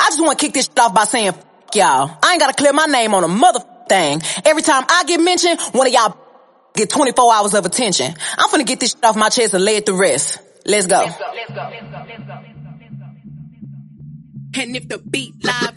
I just wanna kick this shit off by saying, f y'all. I ain't gotta clear my name on a mother thing. Every time I get mentioned, one of y'all get 24 hours of attention. I'm finna get this shit off my chest and lay it to rest. Let's go. And if the beat live,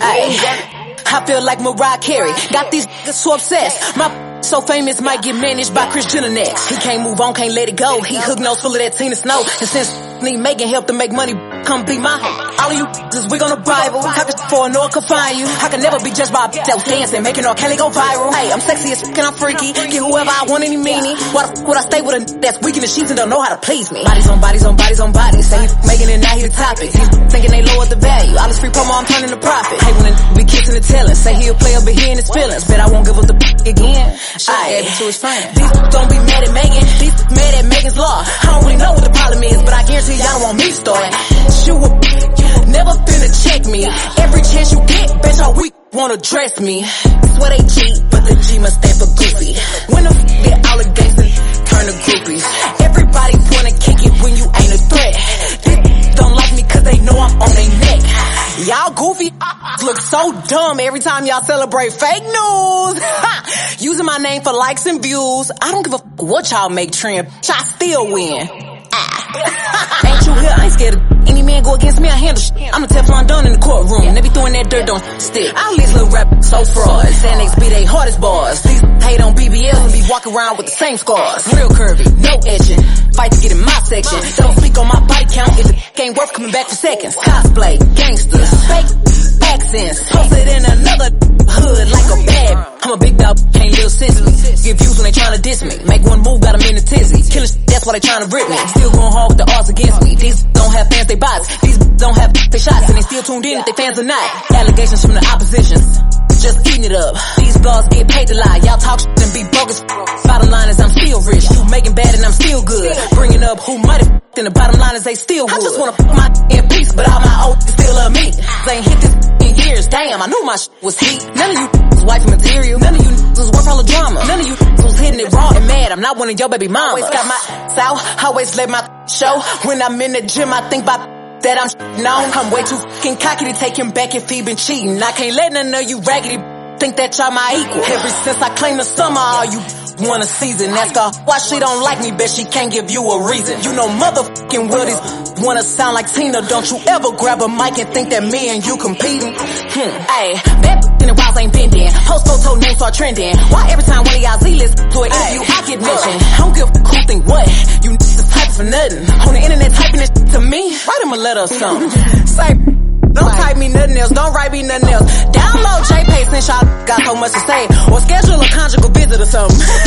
I feel like Mariah Carey. Got these niggas so obsessed. My so famous might get managed by Kris Jenner next. He can't move on, can't let it go. He hook nose full of that Tina Snow. And since need making help to make money, come be my home. All of you is we gonna Bible. Talking for no one can find you. I can never be judged by that was dancing, making R. Kelly go viral. Hey, I'm sexy as fuck and I'm freaky. Get whoever I want, any meanie. Why the fuck would I stay with a that's weak in the sheets and don't know how to please me? Bodies on bodies on bodies on bodies. Say he making it, now he the topic. He's thinking they lowered the value. All this free promo, I'm turning to profit. Hey, when it be kissing and telling. Say he'll play up but he in his feelings. Bet I won't give up the again. I gave it to his friend. These don't be mad at Megan. These mad at Megan's law. I don't really know what the problem is, but I guarantee y'all don't want me started. You never finna check me. Every chance you get, bitch, all week wanna dress me. Swear they cheat, but the G must stand for goofy. When the get all the gangsters turn to groupies. Everybody wanna kick it when you ain't a threat. They don't like me cause they know I'm on their neck. Y'all goofy look so dumb every time y'all celebrate fake news. Using my name for likes and views. I don't give a fuck what y'all make trend. I still win. Ain't you here? I ain't scared of any man go against me, I handle shit. I'm the Teflon Don in the courtroom. They be throwing that dirt, don't stick. All these little rappers so fraud. Xanax be they hardest bars. These hate on BBLs and be walking around with the same scars. Real curvy, no etching. Fight to get in my section. Don't speak on my body count if the ain't worth coming back for seconds. Cosplay, gangsters, fake accents. Posted in another hood like a bad. I'm a big dog, can't live since me. Get views when they tryna diss me. Make one move, got them in the tizzy. Killing shit, that's why they tryna rip me. Still going hard with the odds against me. These don't have fans, they bots. These don't have they shots, and they still tuned in if they fans or not. Allegations from the opposition, just eating it up. These blogs get paid to lie. Y'all talk shit and be bogus. Bottom line is I'm still rich. You making bad and I'm still good. Bringing up who might have and the bottom line is they still would. I just wanna fuck my in peace, but all my old still love me. They ain't hit this in years. Damn, I knew my shit was heat. None of you was wifey material. None of you was worth all the drama. None of you was hitting it raw and mad. I'm not one of your baby mamas. Always got my south. Always let my show. When I'm in the gym, I think about that I'm known. I'm way too fucking cocky to take him back if he been cheating. I can't let none of you raggedy think that y'all my equal. Ever since I claimed the summer, all you want a season. Ask her why she don't like me, bet she can't give you a reason. You know motherfucking Willies wanna sound like Tina. Don't you ever grab a mic and think that me and you competing. Ayy, that in the walls ain't bending. Post photo names start trending. Why every time one of y'all Z-list to an interview I get mentioned? I don't give a who think what. You niggas type for nothing. On the internet typing this to me. Write him a letter or something. Say don't type me nothing else, don't write me nothing else. Download JPay since y'all got so much to say. Or schedule a conjugal visit or something.